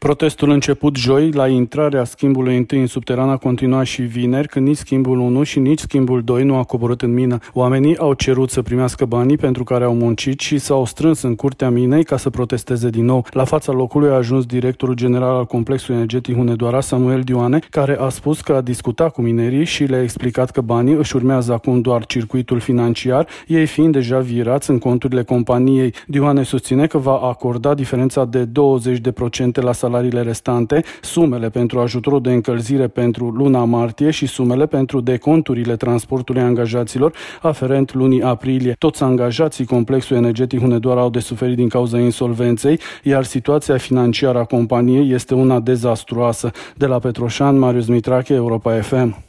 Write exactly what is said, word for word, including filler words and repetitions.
Protestul început joi, la intrarea schimbului întâi în subteran, a continuat și vineri, când nici schimbul unu și nici schimbul doi nu a coborât în mină. Oamenii au cerut să primească banii pentru care au muncit și s-au strâns în curtea minei ca să protesteze din nou. La fața locului a ajuns directorul general al complexului energetic Hunedoara, Samuel Dioane, care a spus că a discutat cu minerii și le-a explicat că banii își urmează acum doar circuitul financiar, ei fiind deja virați în conturile companiei. Dioane susține că va acorda diferența de douăzeci de procente la salariile restante, sumele pentru ajutorul de încălzire pentru luna martie și sumele pentru deconturile transportului angajaților aferent lunii aprilie. Toți angajații complexului energetic Hunedoara au de suferit din cauza insolvenței, iar situația financiară a companiei este una dezastruoasă. De la Petroșani, Marius Mitrache, Europa F M.